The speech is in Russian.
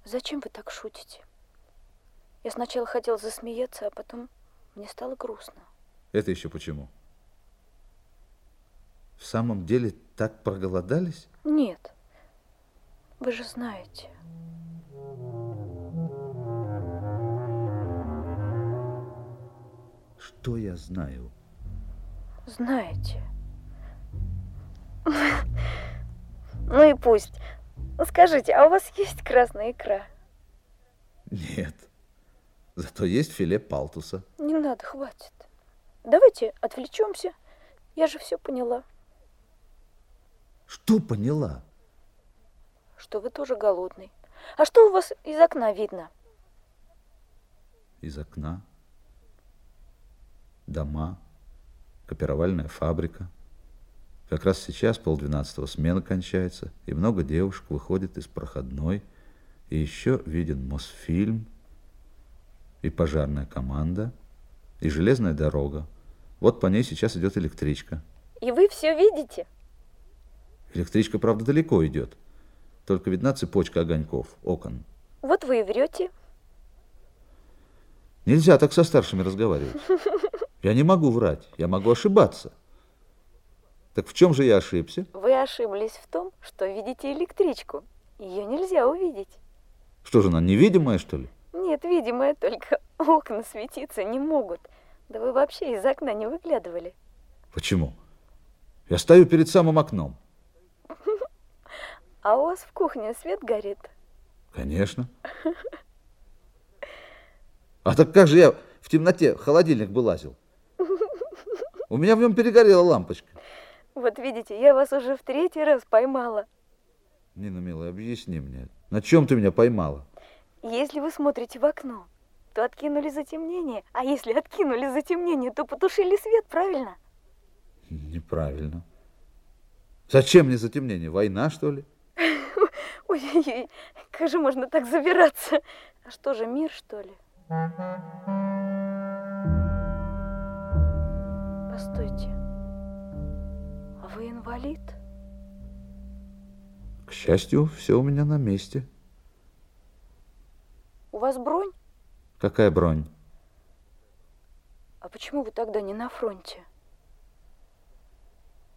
Зачем вы так шутите? Я сначала хотела засмеяться, а потом мне стало грустно. Это еще почему? В самом деле так проголодались? Нет, вы же знаете. Что я знаю? Знаете. Ну и пусть. Скажите, а у вас есть красная икра? Нет. Зато есть филе палтуса. Не надо, хватит. Давайте отвлечемся. Я же все поняла. Что поняла? Что вы тоже голодный. А что у вас из окна видно? Из окна дома, копировальная фабрика. Как раз сейчас 11:30 смена кончается, и много девушек выходит из проходной, и еще виден Мосфильм, и пожарная команда, и железная дорога. Вот по ней сейчас идет электричка. И вы все видите? Электричка, правда, далеко идет. Только видна цепочка огоньков, окон. Вот вы и врете. Нельзя так со старшими разговаривать. Я не могу врать, я могу ошибаться. Так в чем же я ошибся? Вы ошиблись в том, что видите электричку. Ее нельзя увидеть. Что же, она невидимая, что ли? Нет, видимое, только окна светиться не могут. Да вы вообще из окна не выглядывали. Почему? Я стою перед самым окном. А у вас в кухне свет горит? Конечно. А так как же я в темноте в холодильник бы лазил? У меня в нем перегорела лампочка. Вот видите, я вас уже в 3-й раз поймала. Нина, милая, объясни мне, на чем ты меня поймала? Если вы смотрите в окно, то откинули затемнение. А если откинули затемнение, то потушили свет, правильно? Неправильно. Зачем мне затемнение? Война, что ли? Ой-ой-ой, как же можно так забираться? А что же, мир, что ли? Постойте. А вы инвалид? К счастью, все у меня на месте. У вас бронь? Какая бронь? А почему вы тогда не на фронте?